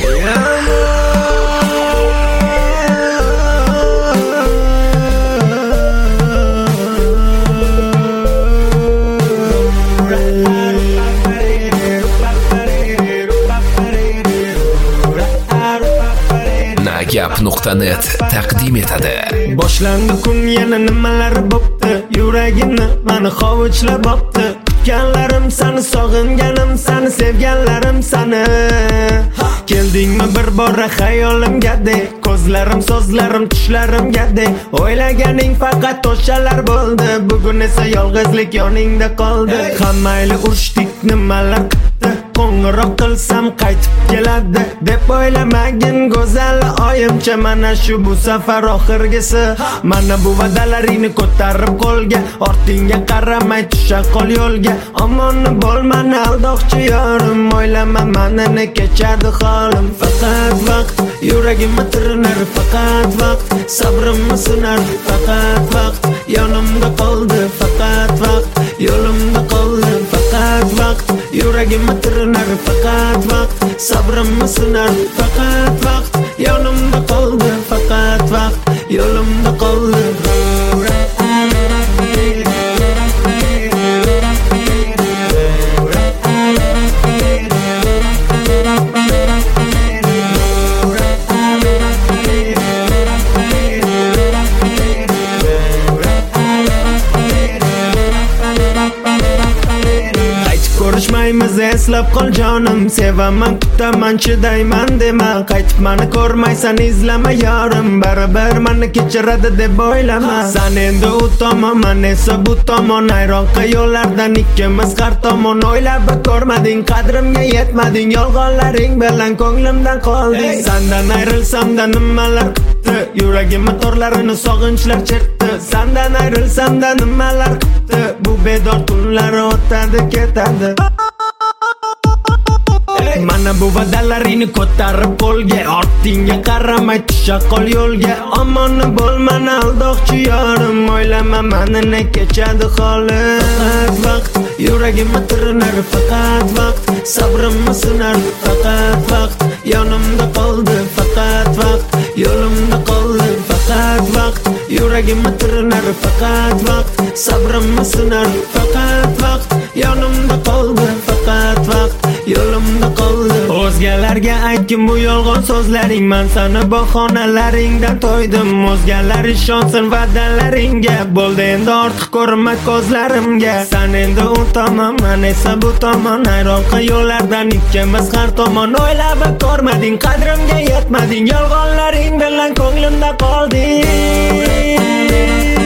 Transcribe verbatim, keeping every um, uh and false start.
nagap nuqta net taqdim etadi. Boshlandi kun, yana nimalar bo'pti, yuragimni mani hovuchlab opti. Kutganlarim sani, sog'inganim sani, sevganlarim sani. Keldingmi bir bora xayolimga de, ko'zlarim, so'zlarim, tushlarimga de. O'ylaganing faqat o'shalar bo'ldi, bugun esa yolg'izlik yoningda qoldi. Hammayli urishdik, nimalar qildi, qo'ng'iroq qilsam qaytib keladi deb o'ylamagin go'zal oyimcha. Mana shu bu safar oxirgisi, mana bu va'dalaringni ko'tarib qo'lga, ortingga qaramay tusha qol yo'lga. Omon bo'l mani aldoqchi yorim, o'ylama manini kechadi holim. Faqat vaqt yuragimni tirnar, faqat vaqt sabrimni sinar, faqat vaqt yonimda qoldi, faqat vaqt yo'limda qoldi, faqat vaqt yuragimni tirnar, faqat vaqt sabrimni sinar, faqat vaqt yonimda qoldi, faqat vaqt yo'limda qoldi. Ko'rishmaymiz, eslab qol jonim, sevaman, kutaman, chidayman dema. Qaytib mani ko'rmaysan, izlama yorim, baribir mani kechiradi deb o'ylama. San endi u tomon, men esa bu tomon, ayronqa yo'llardan ikkimiz har tomon. O'ylab ko'rmading, qadrimga yetmading, yolg'onlaring bilan ko'nglimdan qolding. Sandan ayrilsamda nimalar qildi, yuragimni torlarini sog'inchlar chertdi. Sandan ayrilsamda nimalar qildi, bu bedor tunlar o'tadi ketadi. Mana bu va'dalaringni ko'tarib qo'lga, ortingga qaramay tusha qol yo'lga. Omon bo'l mani aldoqchi yorim, o'ylama manini kechadi holim. Faqat vaqt yuragimni tirnar, faqat vaqt sabrimni sinar, faqat vaqt yonimda qoldi, faqat vaqt yo'limda qoldi, faqat vaqt yuragimni tirnar, faqat vaqt sabrimni sinar, faqat vaqt yonimda qoldi, faqat vaqt yo'limda qoldi. O'zgalarga aytgin bu yolg'on so'zlaring, men sani bahonalaringdan to'ydim. O'zgalar ishonsin va'dalaringga, bo'ldi endi ortiq ko'rinma ko'zlarimga. San endi u tomon, men esa bu tomon, ayronqa yo'llardan ikkimiz har tomon. O'ylab ko'rmading, qadrimga yetmading, yolg'onlaring bilan ko'nglimda qolding.